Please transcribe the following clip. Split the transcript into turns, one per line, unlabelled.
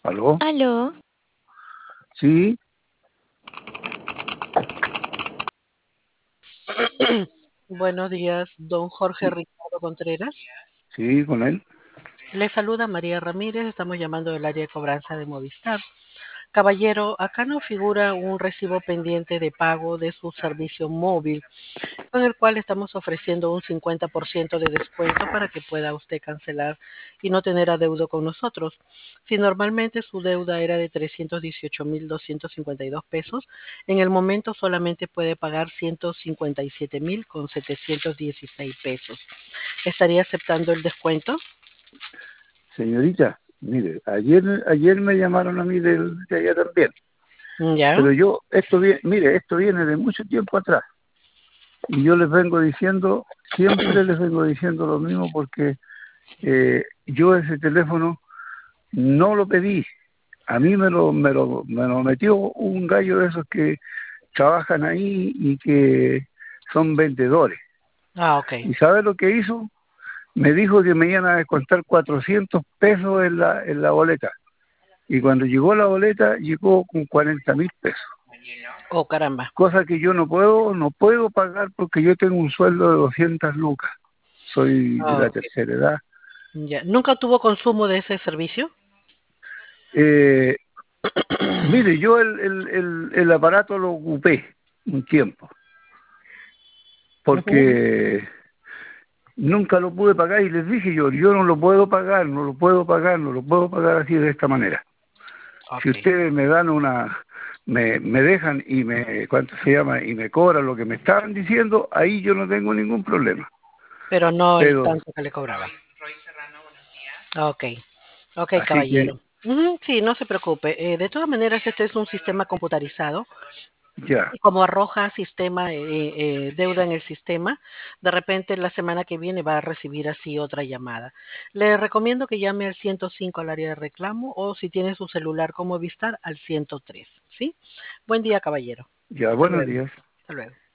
¿Aló?
Aló,
Sí,
Buenos días, don Jorge
sí,
Ricardo Contreras.
sí, con él.
Le saluda María Ramírez, estamos llamando del área de cobranza de Movistar. Caballero, acá no figura un recibo pendiente de pago de su servicio móvil, con el cual estamos ofreciendo un 50% de descuento para que pueda usted cancelar y no tener adeudo con nosotros. Si normalmente su deuda era de 318.252 pesos, en el momento solamente puede pagar 157.716 pesos. ¿Estaría aceptando el descuento?
Señorita, mire, ayer me llamaron a mí de allá también,
Ya.
pero esto viene de mucho tiempo atrás y yo siempre les vengo diciendo lo mismo porque yo ese teléfono no lo pedí, a mí me lo metió un gallo de esos que trabajan ahí y que son vendedores.
Ah, ok.
¿Y sabe lo que hizo? Me dijo que me iban a descontar 400 pesos en la boleta. Y cuando llegó la boleta, llegó con 40.000 pesos.
Oh, caramba.
Cosa que yo no puedo pagar porque yo tengo un sueldo de 200 lucas. Soy de
Ah,
la
ok.
tercera edad.
Ya. ¿Nunca tuvo consumo de ese servicio?
Eh, Mire, yo el aparato lo ocupé un tiempo
Ujú.
porque nunca lo pude pagar y les dije yo no lo puedo pagar, no lo puedo pagar, no lo puedo pagar así de esta manera. Si
Ok.
ustedes me dan me dejan ¿cuánto se llama? Y me cobran lo que me estaban diciendo, ahí yo no tengo ningún problema.
Pero no el
Pero,
tanto que le cobraba. Ok. Ok,
así que,
caballero. Ujú, sí, no se preocupe. De todas maneras, este es un sistema computarizado
ya,
y como arroja sistema deuda en el sistema, de repente la semana que viene va a recibir así otra llamada. Le recomiendo que llame al 105 al área de reclamo o si tiene su celular como Vistar al 103. ¿Sí? Buen día, caballero.
ya,
Hasta
buenos
luego.
días.
Hasta luego.